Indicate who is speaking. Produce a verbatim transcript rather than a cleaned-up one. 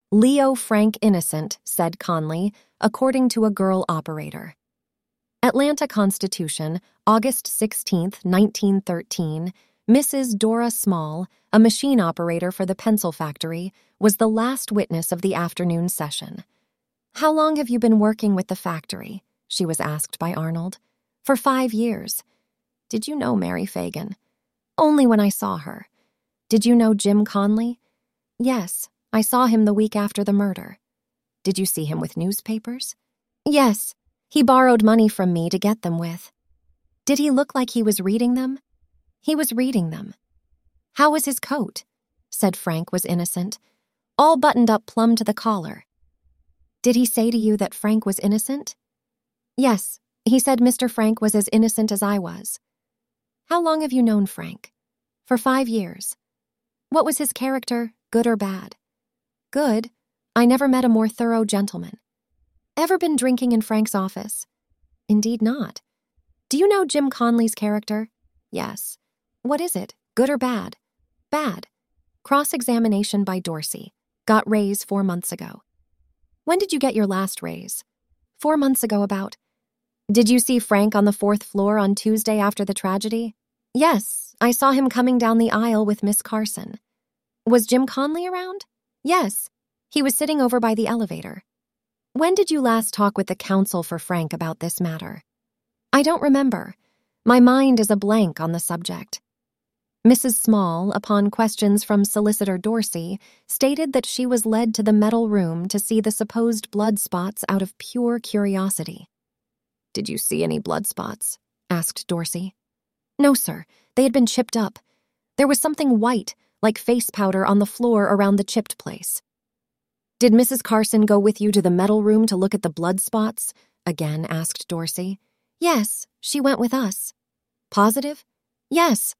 Speaker 1: Leo Frank innocent, said Conley, according to a girl operator. Atlanta Constitution, August sixteenth, nineteen thirteen, Missus Dora Small, a machine operator for the pencil factory, was the last witness of the afternoon session. "How long have you been working with the factory?" she was asked by Arnold. "For five years. Did you know Mary Fagan?" "Only when I saw her." "Did you know Jim Conley?" "Yes, I saw him the week after the murder." "Did you see him with newspapers?" "Yes, he borrowed money from me to get them with." "Did he look like he was reading them?" "He was reading them." "How was his coat?" Said Frank was innocent. "All buttoned up plumb to the collar." "Did he say to you that Frank was innocent?" "Yes, he said Mister Frank was as innocent as I was." "How long have you known Frank?" "For five years." "What was his character, good or bad?" "Good. I never met a more thorough gentleman." "Ever been drinking in Frank's office?" "Indeed not." "Do you know Jim Conley's character?" "Yes." "What is it, good or bad?" "Bad." Cross-examination by Dorsey. Got raise four months ago. "When did you get your last raise?" Four months ago about." "Did you see Frank on the fourth floor on Tuesday after the tragedy?" "Yes, I saw him coming down the aisle with Miss Carson." "Was Jim Conley around?" "Yes, he was sitting over by the elevator." "When did you last talk with the counsel for Frank about this matter?" "I don't remember. My mind is a blank on the subject." Missus Small, upon questions from Solicitor Dorsey, stated that she was led to the metal room to see the supposed blood spots out of pure curiosity. "Did you see any blood spots?" asked Dorsey. "No, sir. They had been chipped up. There was something white, like face powder, on the floor around the chipped place." "Did Missus Carson go with you to the metal room to look at the blood spots?" again asked Dorsey. "Yes, she went with us." "Positive?" "Yes.